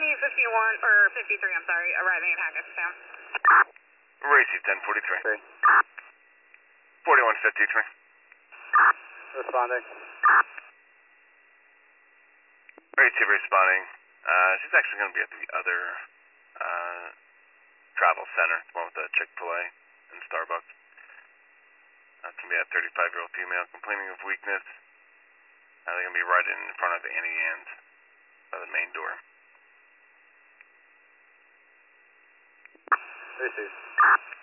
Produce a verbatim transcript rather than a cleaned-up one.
twenty fifty-one, or fifty-three, I'm sorry, arriving in Hackettstown. Racy ten forty-three. Three. forty-one fifty-three. Responding. Racy responding. Uh, she's actually going to be at the other uh, travel center, the one with the Chick-fil-A and Starbucks. That's going to be a thirty-five-year-old female complaining of weakness. Uh, they're going to be right in front of Annie Ann's by the main door. Received.